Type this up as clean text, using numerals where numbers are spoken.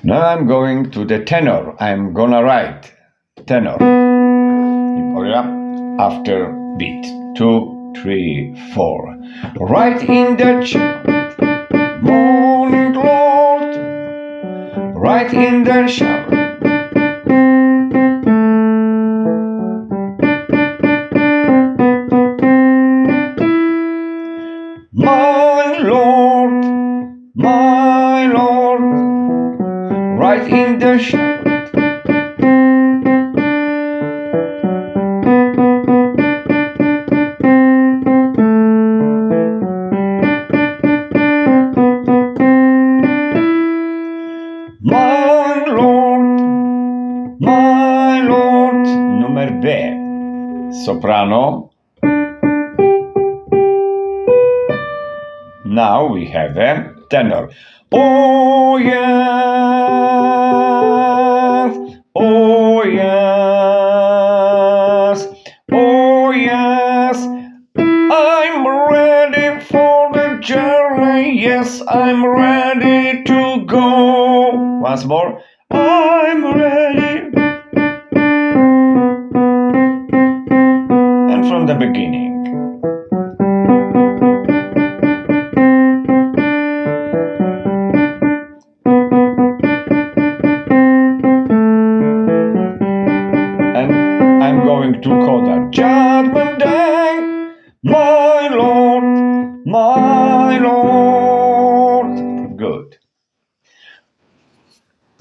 Now I'm going to the tenor. I'm gonna write tenor. After beat. 2, 3, 4. Right in the chant. Morning Lord. Right in the shower. My Lord, right in the shower. My Lord, nummer B, soprano. Now we have a tenor. Oh yes, oh yes, oh yes, I'm ready for the journey, yes, I'm ready to go. Once more, I'm ready. And from the beginning. And I'm going to call that Judgment Day.